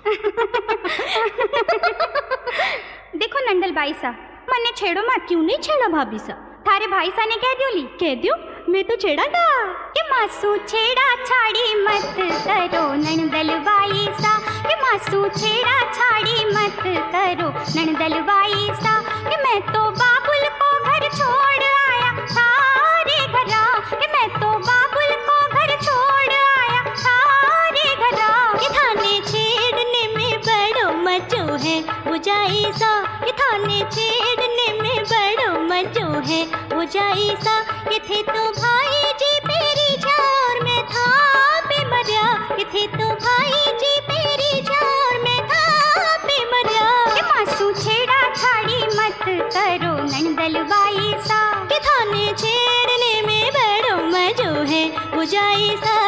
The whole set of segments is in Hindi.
देखो नंदल बाई सा, मने छेड़ो मत। क्यों नहीं छेड़ा भाभी सा? थारे भाई सा ने कह दियो ली। कह दियो मैं तो छेड़ा था कि मासू छेड़ा छाड़ी मत करो नंदल बाई सा, कि मासू छेड़ा छाड़ी मत करो नंदल बाई सा, कि मैं तो बाबुल को घर छोड़ आया थारे घरा, कि मैं तो बाबुल को घर छोड़ आया थारे घरा, कि थाने छेड़ने में बड़ो मजो है बुझाई सा, कि थाने छेड़ने में बड़ो मजो है बुझाई सा, कि थे तो भाई जी पेरी झार में था पे मरिया, कि थे तो भाई जी पेरी झार में था पे मरिया, कि मासू छेड़ा छाड़ी मत करो नंदल बाई सा, कि थाने छेड़ने में बड़ो मजो है बुझाई सा।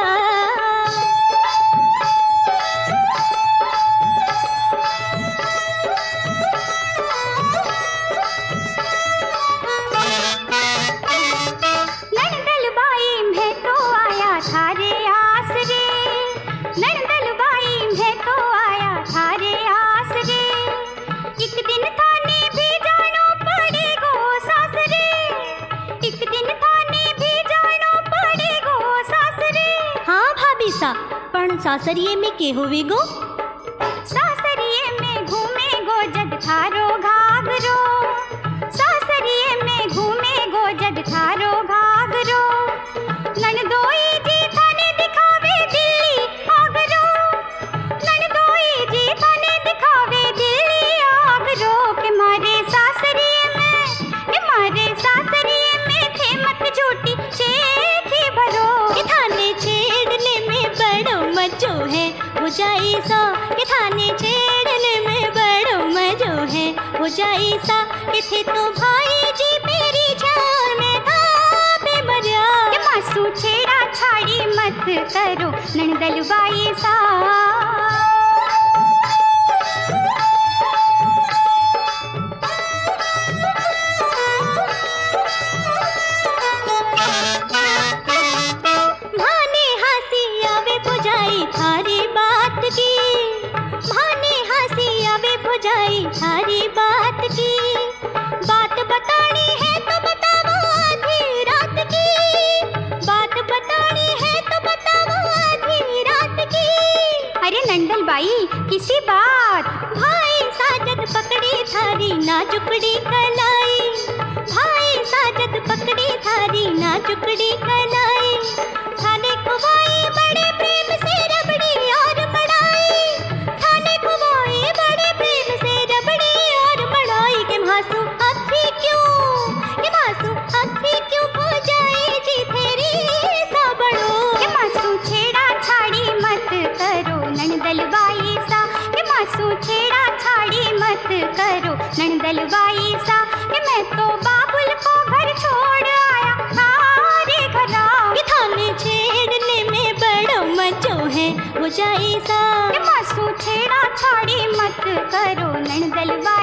पण सासरिये में के होवे गो? सासरिये में घूमे गो जग थारो घाघरो, सासरिये में घूमे गो जग थारो घाघरो, ननदोई जी थाने दिखावे दिल्ली आगरो, ननदोई जी थाने दिखावे दिल्ली आगरो, के मारे सासरिये में थे मत झूठी शेखी भरो, कि थाने छेड़ने में बड़ो मजो है बुझाई सा, कि थाने छेड़ने में बड़ो मजो है बुझाई सा, कि थे तो भाई जी मेरी झार में था पे मरिया, कि मासू छेड़ा छाड़ी मत करो नंदल बाई सा। थारी बात की बात बतानी है तो बताओ आधी रात की, बात बतानी है तो बताओ आधी रात की। अरे नंदल बाई किसी बात? भाई साजद पकड़ी थारी नाजुकड़ी कलाई, भाई साजद पकड़ी थारी नाजुकड़ी कलाई, थाने खुवाई बड़े प्रेम से रबड़ी और बड़ाई, थाने खुवाई बड़े प्रेम से रबड़ी और बड़ाई, के मासू अभी क्यों, के मासू अभी क्यों हो जाए जी तेरी साबड़ो, के मासू छेड़ा छाड़ी मत करो नंदल बाई सा, के मासू छेड़ा छाड़ी मत करो नंदल बाई सा, कि मैं तो बाबुल को घर छोड़ आया थारे घरा, कि थाने छेड़ने में बड़ो मजो है बुझाई सा, के मासू छेड़ा छाड़ी मत करो नंदल बाई